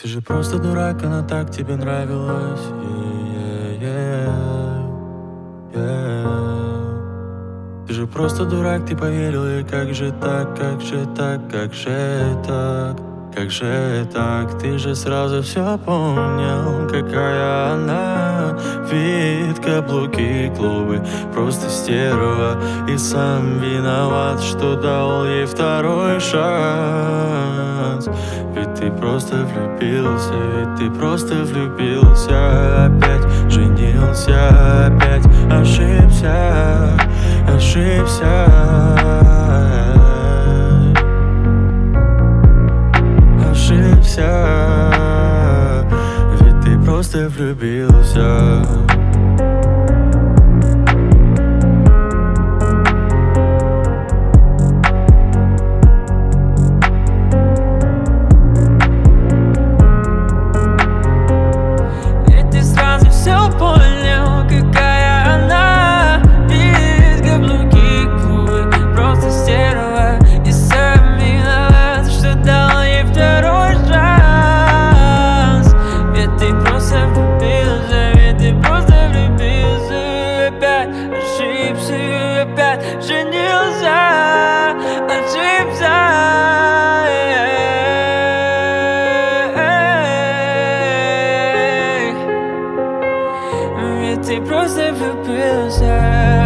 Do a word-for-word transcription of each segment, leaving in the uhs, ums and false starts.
Ты же просто дурак, она так тебе нравилась. Yeah, yeah, yeah. Ты же просто дурак, ты поверил, и как же так, как же так, как же так, как же так. Ты же сразу все понял, какая она. Вид, каблуки, клубы, просто стерва. И сам виноват, что дал ей второй шанс. Ведь ты просто влюбился, ведь ты просто влюбился. Опять женился, опять ошибся, ошибся. Ошибся, ведь ты просто влюбился. Ошибся, опять женился, ошибся. Ведь ты просто влюбился.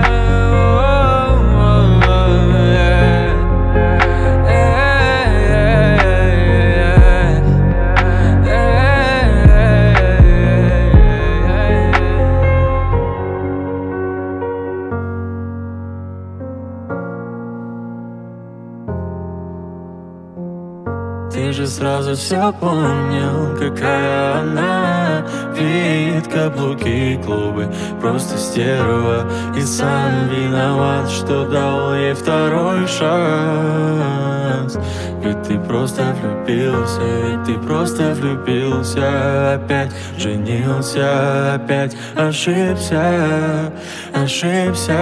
Ты же сразу все понял, какая она. Вид, каблуки, клубы, просто стерва. И сам виноват, что дал ей второй шанс. Ведь ты просто влюбился, ведь ты просто влюбился. Опять женился, опять ошибся, ошибся.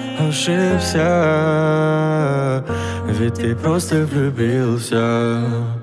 Ошибся, ведь ты просто влюбился.